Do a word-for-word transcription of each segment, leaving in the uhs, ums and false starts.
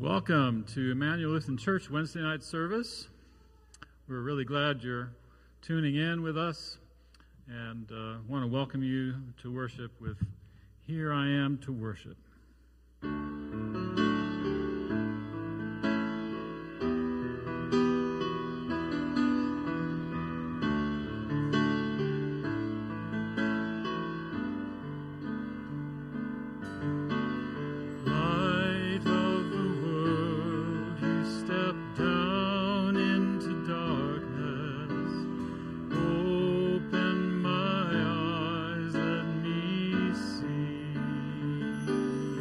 Welcome to Emmanuel Lutheran Church Wednesday night service. We're really glad you're tuning in with us, and uh, want to welcome you to worship with Here I Am to Worship. See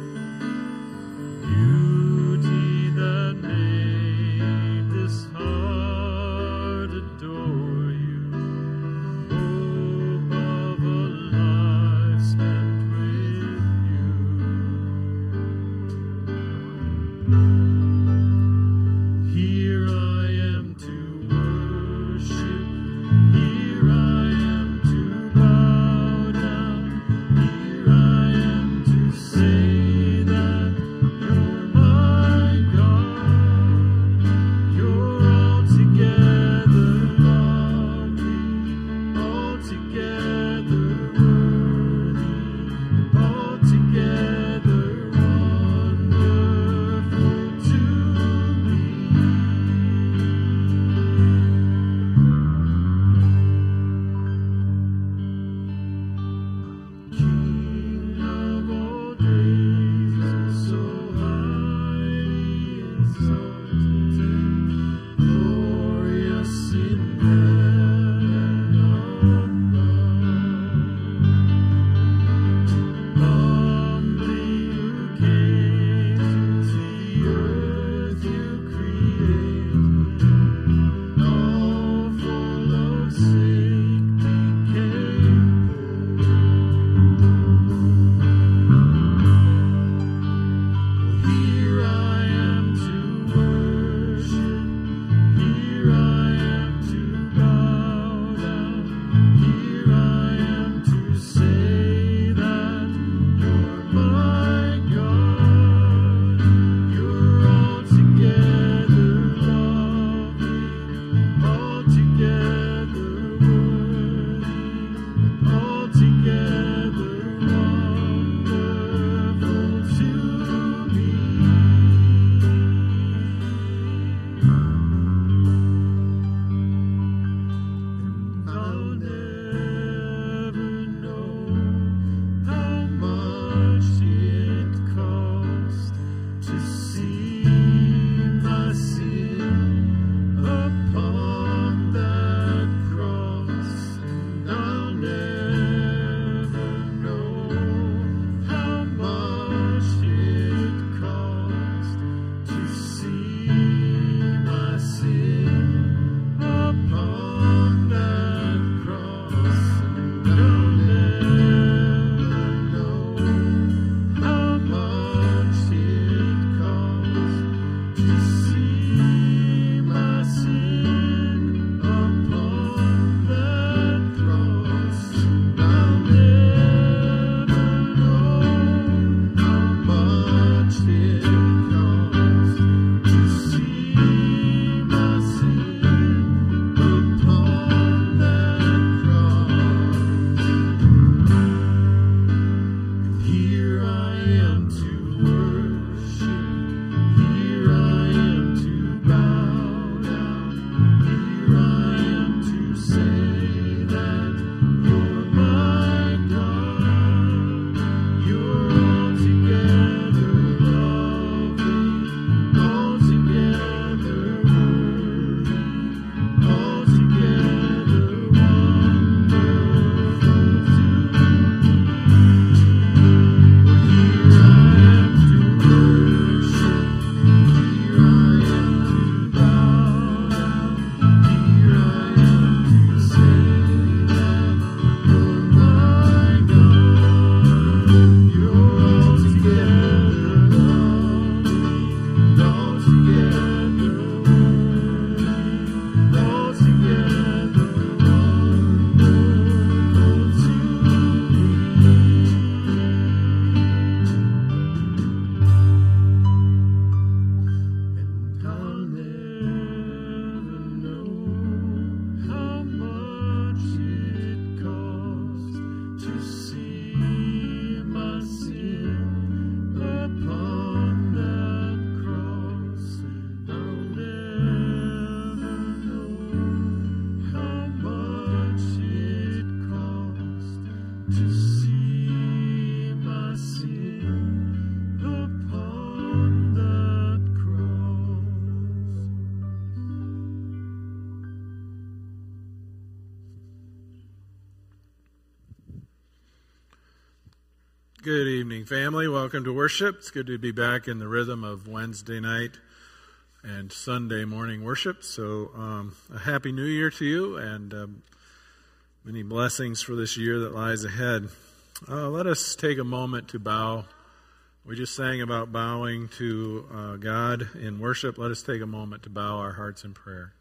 Good evening, family. Welcome to worship. It's good to be back in the rhythm of Wednesday night and Sunday morning worship. So um, a happy new year to you, and um, many blessings for this year that lies ahead. Uh, let us take a moment to bow. We just sang about bowing to uh, God in worship. Let us take a moment to bow our hearts in prayer.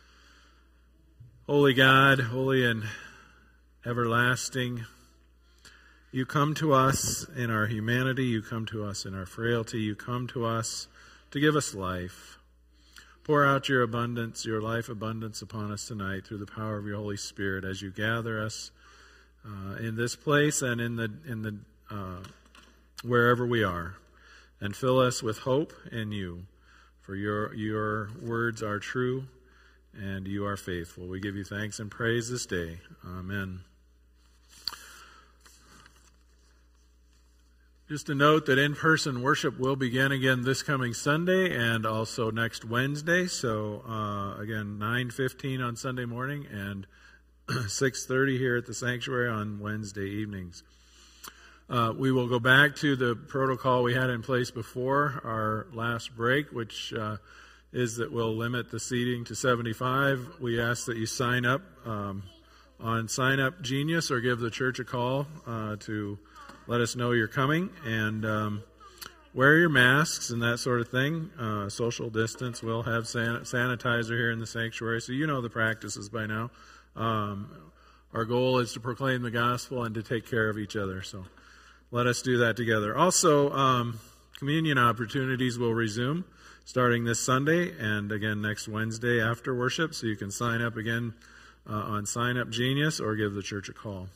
Holy God, holy and everlasting, you come to us in our humanity, you come to us in our frailty, you come to us to give us life. Pour out your abundance, your life abundance upon us tonight through the power of your Holy Spirit as you gather us uh, in this place and in the in the uh, wherever we are, and fill us with hope in you. For your your words are true, and you are faithful. We give you thanks and praise this day. Amen. Just a note that in-person worship will begin again this coming Sunday and also next Wednesday. So, uh, again, nine fifteen on Sunday morning and six thirty here at the sanctuary on Wednesday evenings. Uh, we will go back to the protocol we had in place before our last break, which uh, is that we'll limit the seating to seventy-five. We ask that you sign up um, on Sign Up Genius or give the church a call uh, to let us know you're coming, and um, wear your masks and that sort of thing. Uh, social distance. We'll have san- sanitizer here in the sanctuary, so you know the practices by now. Um, our goal is to proclaim the gospel and to take care of each other, so let us do that together. Also, um, communion opportunities will resume starting this Sunday and again next Wednesday after worship, so you can sign up again uh, on Sign Up Genius or give the church a call.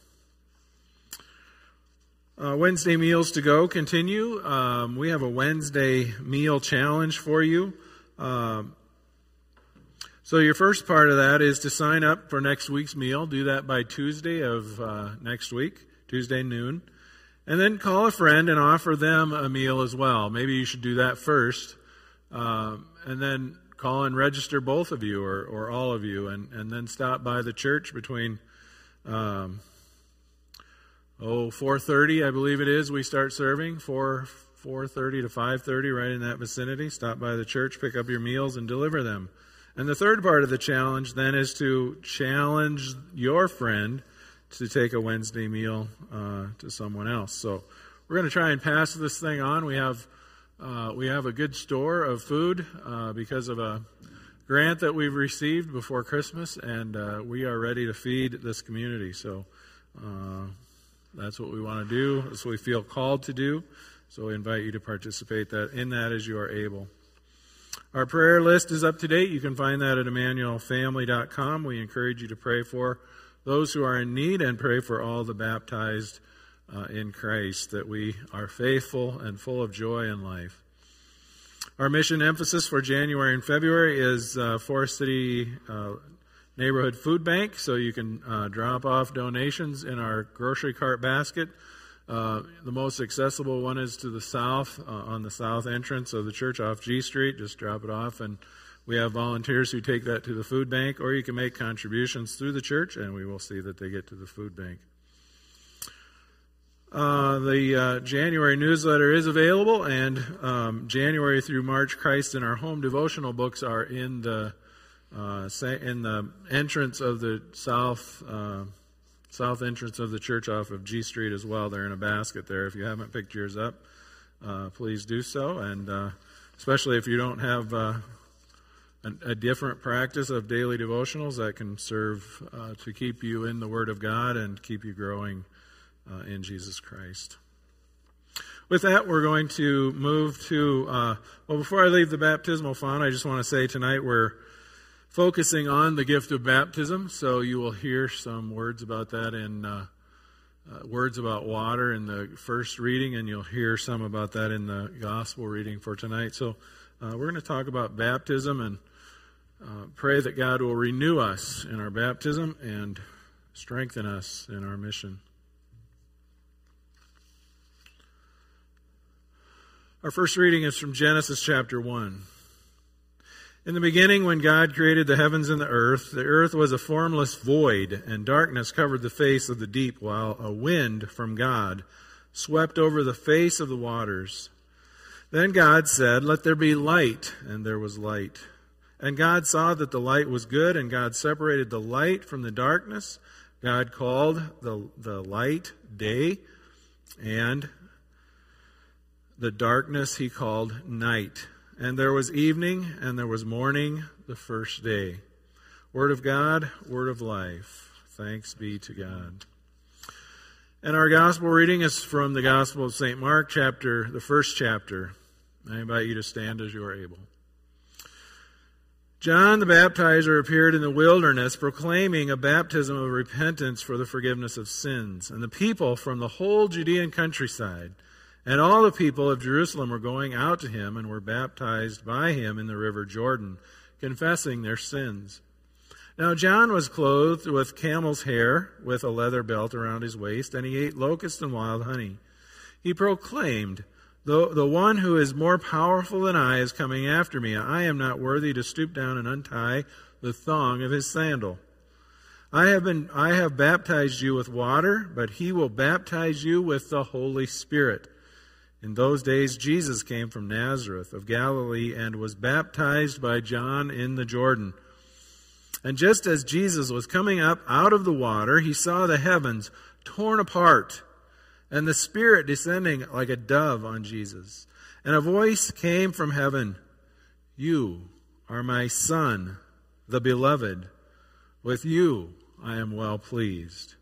Uh, Wednesday meals to go continue. Um, we have a Wednesday meal challenge for you. Um, so your first part of that is to sign up for next week's meal. Do that by Tuesday of uh, next week, Tuesday noon. And then call a friend and offer them a meal as well. Maybe you should do that first. Um, and then call and register both of you or, or all of you. And, and then stop by the church between... Um, Oh, four thirty, I believe it is, we start serving, four thirty to five thirty, right in that vicinity. Stop by the church, pick up your meals, and deliver them. And the third part of the challenge then is to challenge your friend to take a Wednesday meal uh, to someone else. So we're going to try and pass this thing on. We have uh, we have a good store of food uh, because of a grant that we've received before Christmas, and uh, we are ready to feed this community. So uh that's what we want to do. That's what we feel called to do. So we invite you to participate that in that as you are able. Our prayer list is up to date. You can find that at emmanuel family dot com. We encourage you to pray for those who are in need and pray for all the baptized uh, in Christ, that we are faithful and full of joy in life. Our mission emphasis for January and February is uh, Forest City uh, Neighborhood Food Bank, so you can uh, drop off donations in our grocery cart basket. Uh, the most accessible one is to the south, uh, on the south entrance of the church off G Street. Just drop it off, and we have volunteers who take that to the food bank, or you can make contributions through the church, and we will see that they get to the food bank. Uh, the uh, January newsletter is available, and um, January through March, Christ in Our Home devotional books are in the Uh, in the entrance of the south uh, south entrance of the church off of G Street as well. They're in a basket there. If you haven't picked yours up, uh, please do so. And uh, especially if you don't have uh, a, a different practice of daily devotionals, that can serve uh, to keep you in the Word of God and keep you growing uh, in Jesus Christ. With that, we're going to move to, uh, well, before I leave the baptismal font, I just want to say tonight we're focusing on the gift of baptism, so you will hear some words about that in uh, uh, words about water in the first reading, and you'll hear some about that in the gospel reading for tonight. So uh, we're going to talk about baptism and uh, pray that God will renew us in our baptism and strengthen us in our mission. Our first reading is from Genesis chapter one. In the beginning, when God created the heavens and the earth, the earth was a formless void, and darkness covered the face of the deep, while a wind from God swept over the face of the waters. Then God said, "Let there be light," and there was light. And God saw that the light was good, and God separated the light from the darkness. God called the, the light day, and the darkness he called night. And there was evening, and there was morning the first day. Word of God, word of life. Thanks be to God. And our gospel reading is from the Gospel of Saint Mark, chapter, the first chapter. I invite you to stand as you are able. John the Baptizer appeared in the wilderness, proclaiming a baptism of repentance for the forgiveness of sins. And the people from the whole Judean countryside and all the people of Jerusalem were going out to him and were baptized by him in the river Jordan, confessing their sins. Now John was clothed with camel's hair, with a leather belt around his waist, and he ate locusts and wild honey. He proclaimed, The, the one who is more powerful than I is coming after me. I am not worthy to stoop down and untie the thong of his sandal. I have been, I have baptized you with water, but he will baptize you with the Holy Spirit. In those days, Jesus came from Nazareth of Galilee and was baptized by John in the Jordan. And just as Jesus was coming up out of the water, he saw the heavens torn apart, and the Spirit descending like a dove on Jesus. And a voice came from heaven, "You are my Son, the Beloved. With you I am well pleased."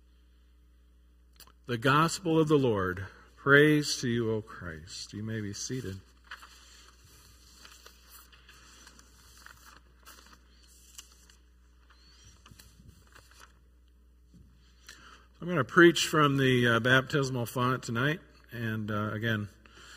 The Gospel of the Lord. Praise to you, O Christ. You may be seated. I'm going to preach from the uh, baptismal font tonight, and uh, again,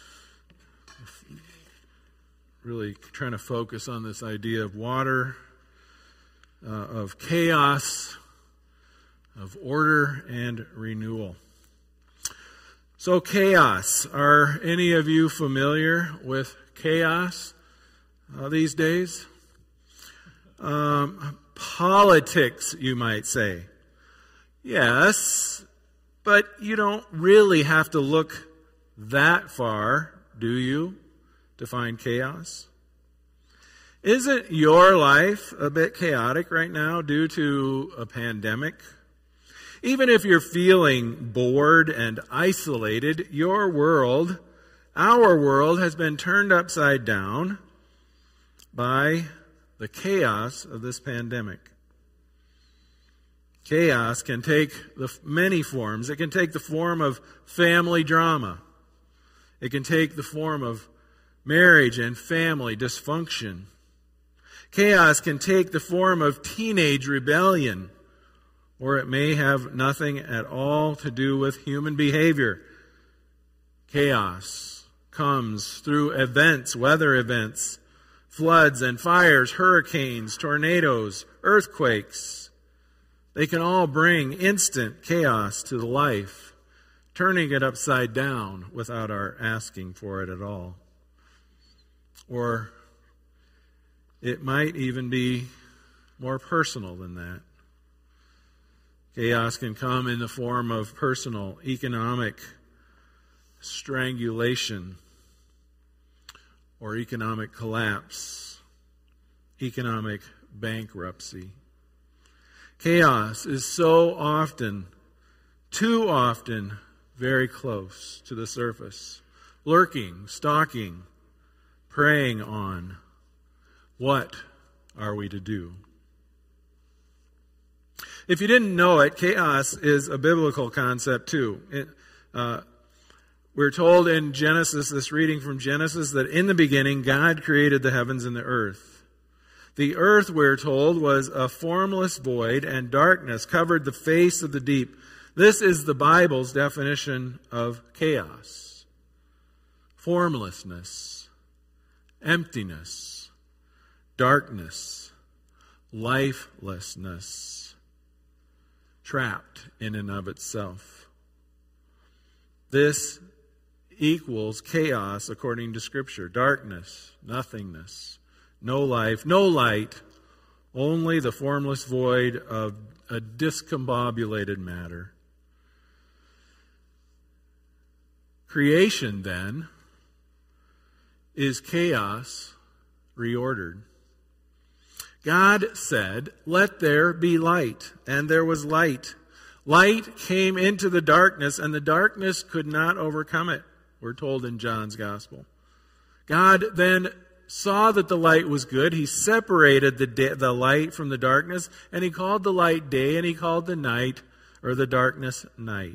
really trying to focus on this idea of water, uh, of chaos, of order and renewal. So chaos, are any of you familiar with chaos uh, these days? Um, politics, you might say. Yes, but you don't really have to look that far, do you, to find chaos? Isn't your life a bit chaotic right now due to a pandemic? Even if you're feeling bored and isolated, your world, our world, has been turned upside down by the chaos of this pandemic. Chaos can take the many forms. It can take the form of family drama. It can take the form of marriage and family dysfunction. Chaos can take the form of teenage rebellion, or it may have nothing at all to do with human behavior. Chaos comes through events, weather events, floods and fires, hurricanes, tornadoes, earthquakes. They can all bring instant chaos to the life, turning it upside down without our asking for it at all. Or it might even be more personal than that. Chaos can come in the form of personal, economic strangulation, or economic collapse, economic bankruptcy. Chaos is so often, too often, very close to the surface, lurking, stalking, preying on. What are we to do? If you didn't know it, chaos is a biblical concept too. It, uh, we're told in Genesis, this reading from Genesis, that in the beginning God created the heavens and the earth. The earth, we're told, was a formless void, and darkness covered the face of the deep. This is the Bible's definition of chaos. Formlessness, emptiness, darkness, lifelessness, trapped in and of itself. This equals chaos according to Scripture. Darkness, nothingness, no life, no light, only the formless void of a discombobulated matter. Creation, then, is chaos reordered. God said, "Let there be light," and there was light. Light came into the darkness, and the darkness could not overcome it, we're told in John's Gospel. God then saw that the light was good. He separated the, day, the light from the darkness, and he called the light day, and he called the night, or the darkness, night.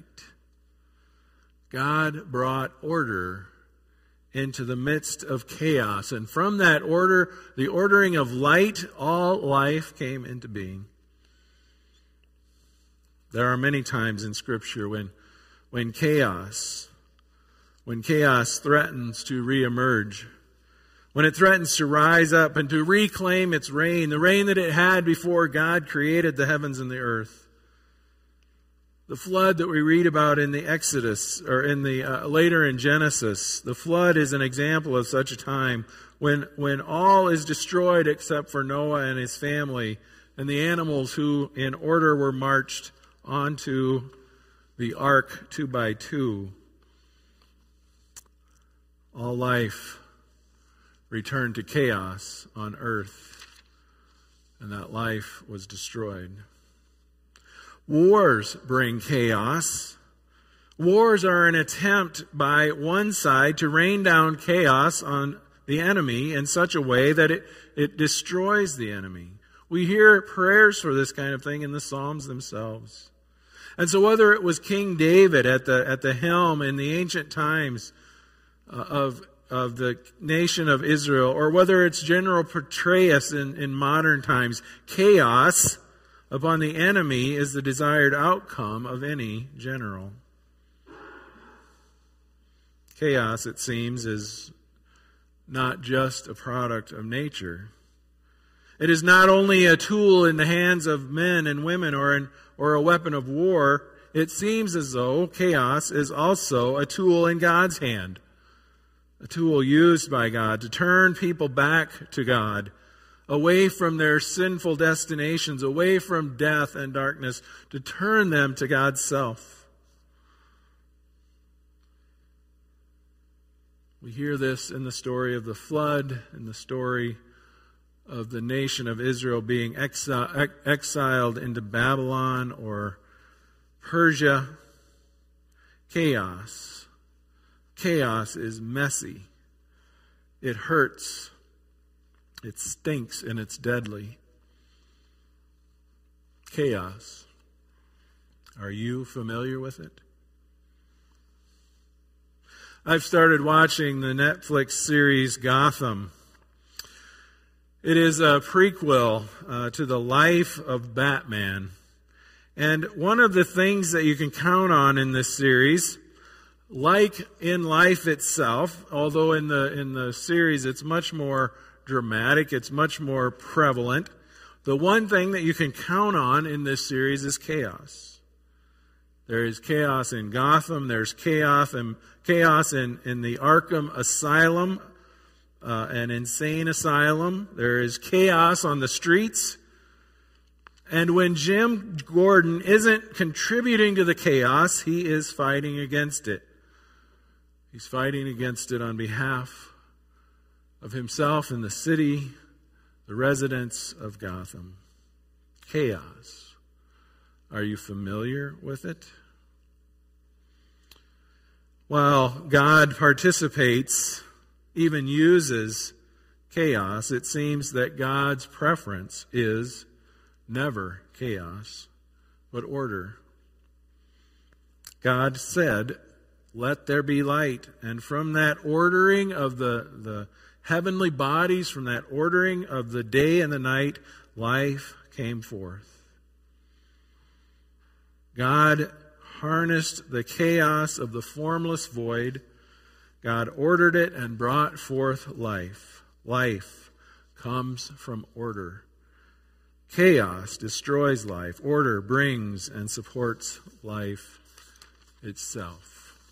God brought order into the midst of chaos, and from that order, the ordering of light, all life came into being. There are many times in Scripture when, when chaos, when chaos threatens to reemerge, when it threatens to rise up and to reclaim its reign, the reign that it had before God created the heavens and the earth. The flood that we read about in the Exodus, or in the uh, later in Genesis, the flood is an example of such a time when when all is destroyed except for Noah and his family and the animals who in order were marched onto the ark two by two. All life returned to chaos on earth, and that life was destroyed. Wars bring chaos. Wars are an attempt by one side to rain down chaos on the enemy in such a way that it, it destroys the enemy. We hear prayers for this kind of thing in the Psalms themselves. And so whether it was King David at the at the helm in the ancient times uh, of of the nation of Israel, or whether it's General Petraeus in, in modern times, chaos upon the enemy is the desired outcome of any general. Chaos, it seems, is not just a product of nature. It is not only a tool in the hands of men and women or, in, or a weapon of war. It seems as though chaos is also a tool in God's hand. A tool used by God to turn people back to God, away from their sinful destinations, away from death and darkness, to turn them to God's self. We hear this in the story of the flood, in the story of the nation of Israel being exi- exiled into Babylon or Persia. Chaos. Chaos is messy. It hurts. It stinks, and it's deadly. Chaos. Are you familiar with it? I've started watching the Netflix series Gotham. It is a prequel uh, to the life of Batman. And one of the things that you can count on in this series, like in life itself, although in the in the series it's much more dramatic, it's much more prevalent, the one thing that you can count on in this series is chaos. There is chaos in Gotham, there's chaos in, chaos in, in the Arkham Asylum, uh, an insane asylum. There is chaos on the streets. And when Jim Gordon isn't contributing to the chaos, he is fighting against it. He's fighting against it on behalf of himself and the city, the residents of Gotham. Chaos. Are you familiar with it? While God participates, even uses chaos, it seems that God's preference is never chaos, but order. God said, "Let there be light." And from that ordering of the, the heavenly bodies, from that ordering of the day and the night, life came forth. God harnessed the chaos of the formless void. God ordered it and brought forth life. Life comes from order. Chaos destroys life. Order brings and supports life itself.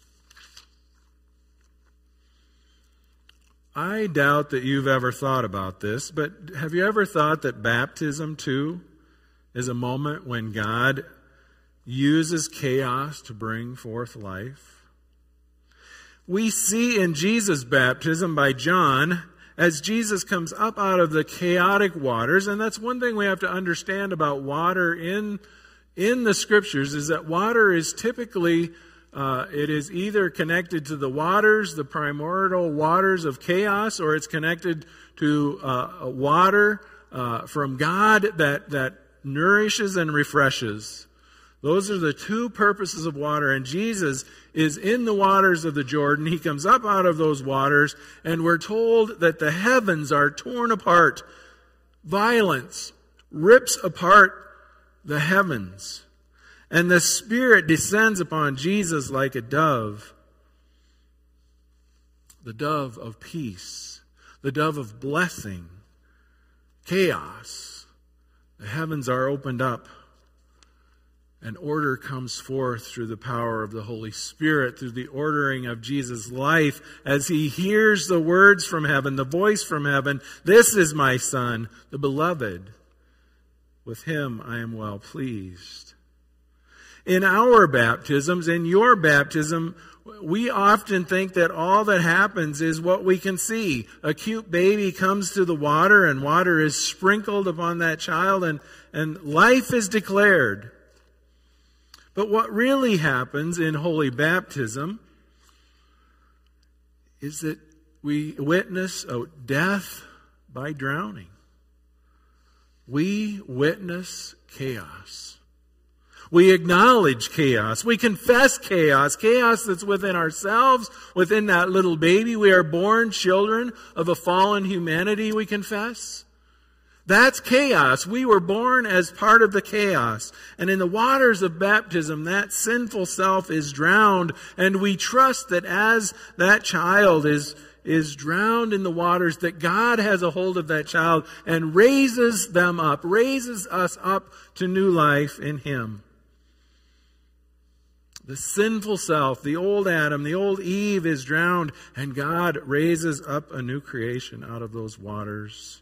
I doubt that you've ever thought about this, but have you ever thought that baptism, too, is a moment when God uses chaos to bring forth life? we see in Jesus' baptism by John, as Jesus comes up out of the chaotic waters, and that's one thing we have to understand about water in, in the Scriptures, is that water is typically, uh, it is either connected to the waters, the primordial waters of chaos, or it's connected to uh, water uh, from God that, that nourishes and refreshes. Those are the two purposes of water, and Jesus is in the waters of the Jordan. He comes up out of those waters, and we're told that the heavens are torn apart. Violence rips apart the heavens, and the Spirit descends upon Jesus like a dove. The dove of peace, the dove of blessing, chaos. The heavens are opened up. And order comes forth through the power of the Holy Spirit, through the ordering of Jesus' life, as he hears the words from heaven, the voice from heaven, "This is my Son, the beloved. With him I am well pleased." In our baptisms, in your baptism, we often think that all that happens is what we can see. A cute baby comes to the water, and water is sprinkled upon that child, and, and life is declared. But what really happens in holy baptism is that we witness a death by drowning. We witness chaos. We acknowledge chaos. We confess chaos. Chaos that's within ourselves, within that little baby. We are born children of a fallen humanity, we confess. That's chaos. We were born as part of the chaos. And in the waters of baptism, that sinful self is drowned. And we trust that as that child is, is drowned in the waters, that God has a hold of that child and raises them up, raises us up to new life in Him. The sinful self, the old Adam, the old Eve is drowned, and God raises up a new creation out of those waters.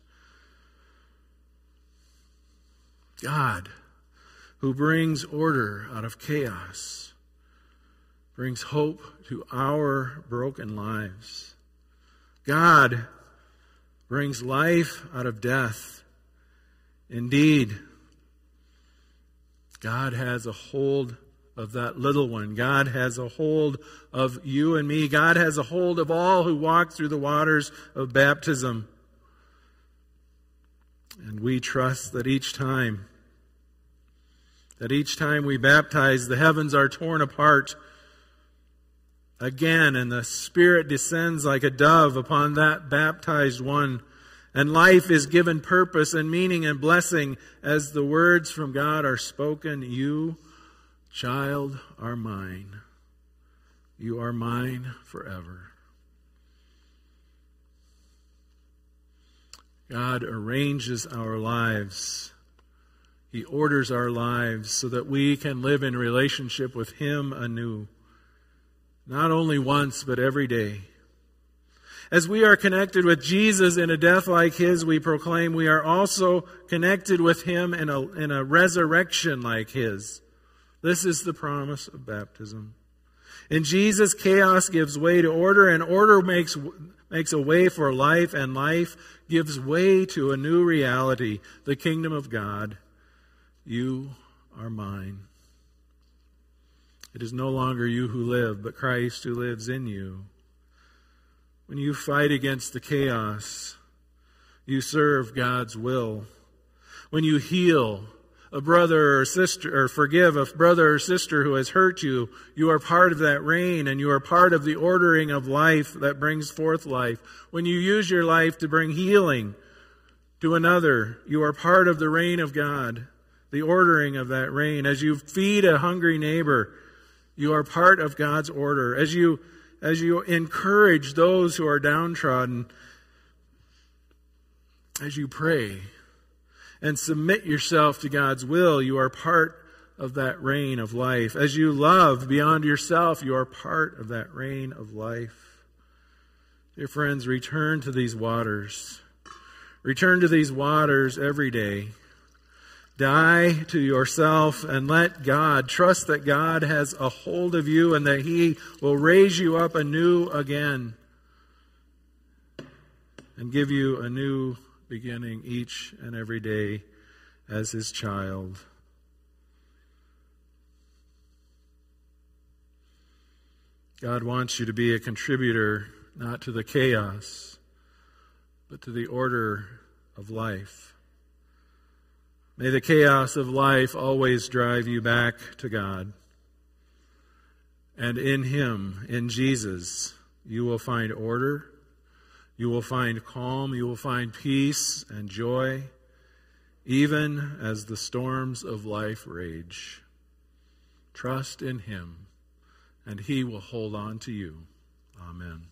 God, who brings order out of chaos, brings hope to our broken lives. God brings life out of death. Indeed, God has a hold of that little one. God has a hold of you and me. God has a hold of all who walk through the waters of baptism. And we trust that each time That each time we baptize, the heavens are torn apart again, and the Spirit descends like a dove upon that baptized one. And life is given purpose and meaning and blessing as the words from God are spoken. You, child, are mine. You are mine forever. God arranges our lives. He orders our lives so that we can live in relationship with Him anew. Not only once, but every day. As we are connected with Jesus in a death like His, we proclaim we are also connected with Him in a, in a resurrection like His. This is the promise of baptism. In Jesus, chaos gives way to order, and order makes, makes a way for life, and life gives way to a new reality, the kingdom of God. You are mine. It is no longer you who live, but Christ who lives in you. When you fight against the chaos, you serve God's will. When you heal a brother or sister, or forgive a brother or sister who has hurt you, you are part of that reign, and you are part of the ordering of life that brings forth life. When you use your life to bring healing to another, you are part of the reign of God. The ordering of that reign. As you feed a hungry neighbor, you are part of God's order. As you, as you encourage those who are downtrodden, as you pray and submit yourself to God's will, you are part of that reign of life. As you love beyond yourself, you are part of that reign of life. Dear friends, return to these waters. Return to these waters every day. Die to yourself and let God, trust that God has a hold of you and that He will raise you up anew again and give you a new beginning each and every day as His child. God wants you to be a contributor, not to the chaos, but to the order of life. May the chaos of life always drive you back to God. And in Him, in Jesus, you will find order, you will find calm, you will find peace and joy, even as the storms of life rage. Trust in Him, and He will hold on to you. Amen.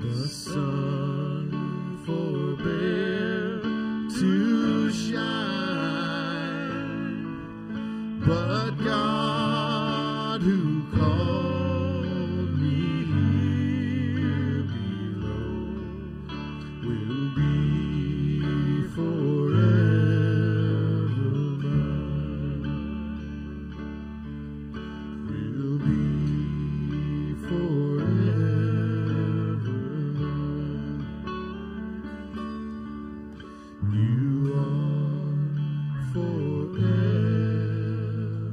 the sun forbear to shine, but God who called me here below will be forever mine, will be forever mine. You are forever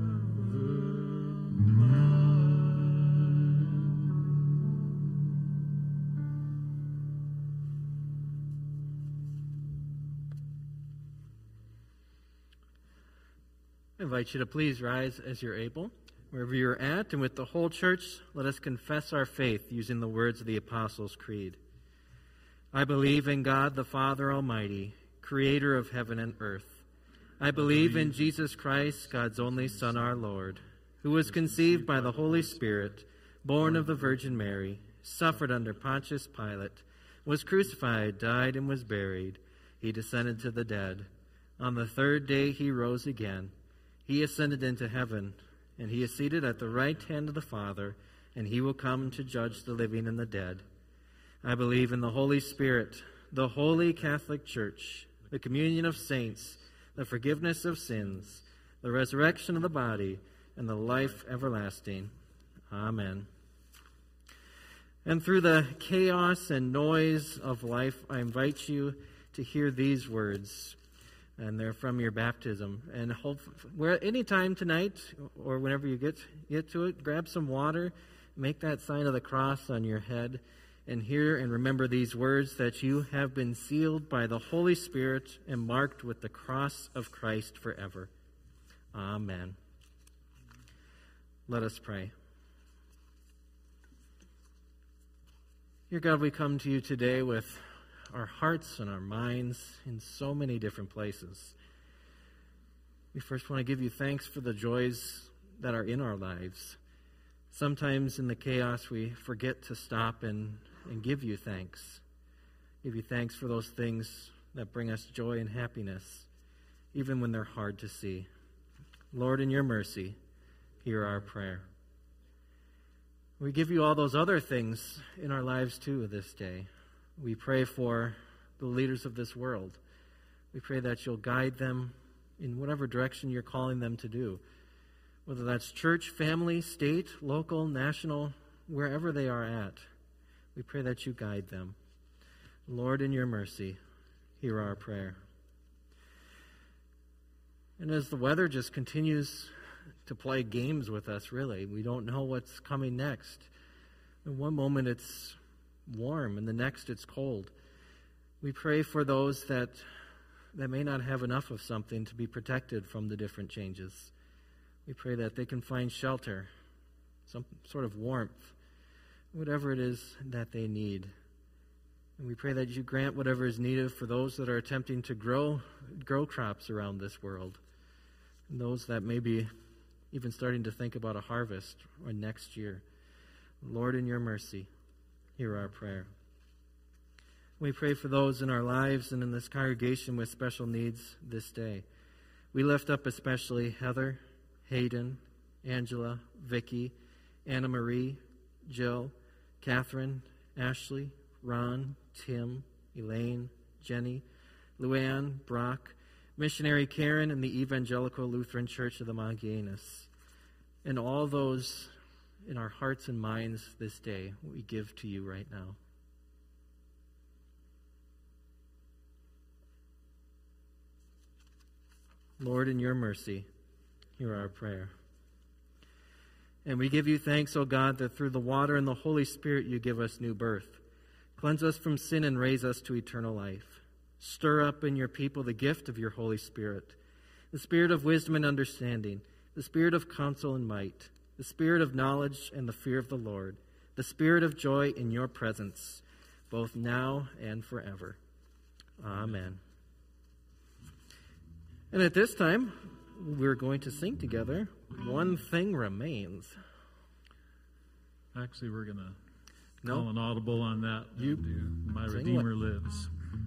mine. I invite you to please rise as you're able. Wherever you're at, and with the whole church, let us confess our faith using the words of the Apostles' Creed. I believe in God the Father Almighty, creator of heaven and earth. I believe in Jesus Christ, God's only Son, our Lord, who was conceived by the Holy Spirit, born of the Virgin Mary, suffered under Pontius Pilate, was crucified, died, and was buried. He descended to the dead. On the third day he rose again. He ascended into heaven, and he is seated at the right hand of the Father, and he will come to judge the living and the dead. I believe in the Holy Spirit, the holy Catholic Church, the communion of saints, the forgiveness of sins, the resurrection of the body, and the life everlasting. Amen. And through the chaos and noise of life, I invite you to hear these words, and they're from your baptism. And hope, where any time tonight, or whenever you get get to it, grab some water, make that sign of the cross on your head, and hear and remember these words, that you have been sealed by the Holy Spirit and marked with the cross of Christ forever. Amen. Let us pray. Dear God, we come to you today with our hearts and our minds in so many different places. We first want to give you thanks for the joys that are in our lives. Sometimes in the chaos we forget to stop and, and give you thanks. Give you thanks for those things that bring us joy and happiness, even when they're hard to see. Lord, in your mercy, hear our prayer. We give you all those other things in our lives too this day. We pray for the leaders of this world. We pray that you'll guide them in whatever direction you're calling them to do, whether that's church, family, state, local, national, wherever they are at. We pray that you guide them. Lord, in your mercy, hear our prayer. And as the weather just continues to play games with us, really, we don't know what's coming next. In one moment it's warm, and the next it's cold. We pray for those that that may not have enough of something to be protected from the different changes. We pray that they can find shelter, some sort of warmth, whatever it is that they need. And we pray that you grant whatever is needed for those that are attempting to grow grow crops around this world, and those that may be even starting to think about a harvest or next year. Lord, in your mercy, hear our prayer. We pray for those in our lives and in this congregation with special needs this day. We lift up especially Heather, Hayden, Angela, Vicky, Anna Marie, Jill, Catherine, Ashley, Ron, Tim, Elaine, Jenny, Luann, Brock, missionary Karen, and the Evangelical Lutheran Church of the Montgomery, and all those in our hearts and minds this day we give to you right now. Lord, in your mercy, hear our prayer. And we give you thanks, O God, that through the water and the Holy Spirit you give us new birth. Cleanse us from sin and raise us to eternal life. Stir up in your people the gift of your Holy Spirit, the spirit of wisdom and understanding, the spirit of counsel and might, the spirit of knowledge and the fear of the Lord, the spirit of joy in your presence, both now and forever. Amen. And at this time, we're going to sing together, One Thing Remains. Actually, we're going to No. Call an audible on that. You do My sing Redeemer what? Lives.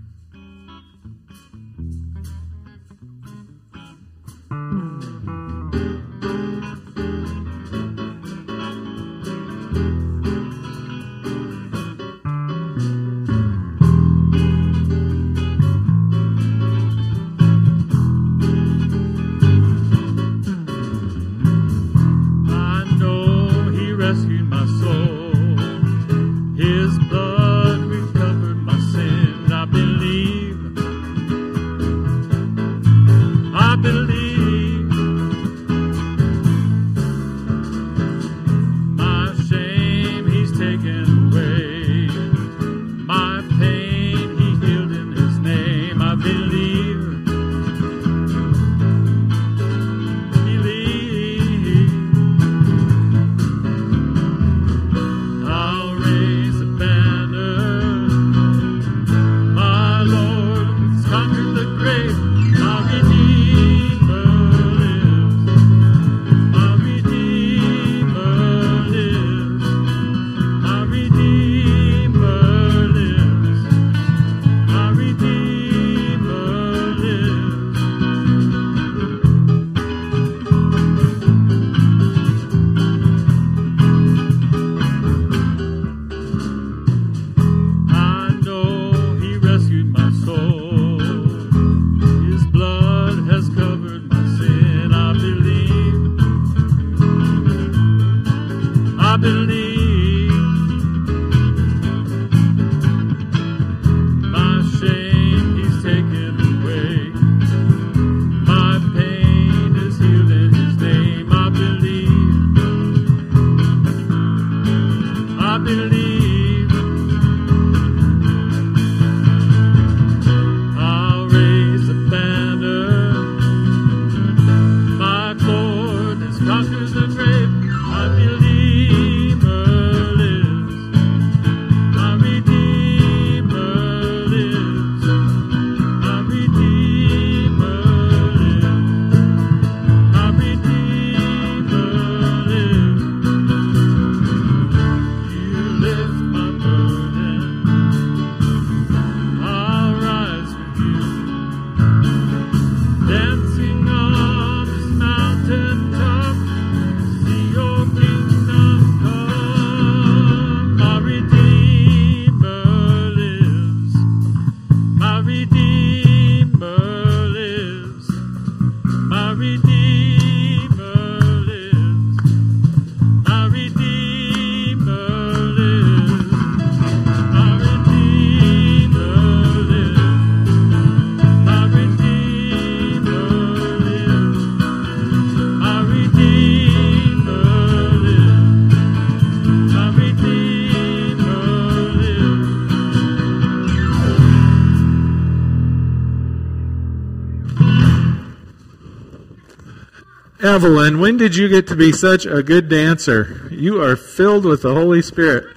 Evelyn, when did you get to be such a good dancer? You are filled with the Holy Spirit.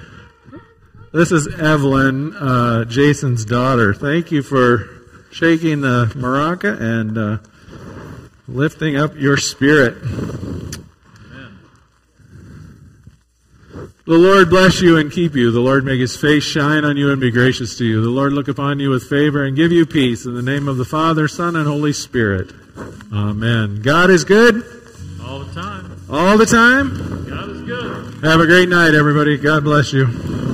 This is Evelyn, uh, Jason's daughter. Thank you for shaking the maraca and uh, lifting up your spirit. Amen. The Lord bless you and keep you. The Lord make his face shine on you and be gracious to you. The Lord look upon you with favor and give you peace. In the name of the Father, Son, and Holy Spirit. Amen. God is good. All the time. All the time. God is good. Have a great night, everybody. God bless you.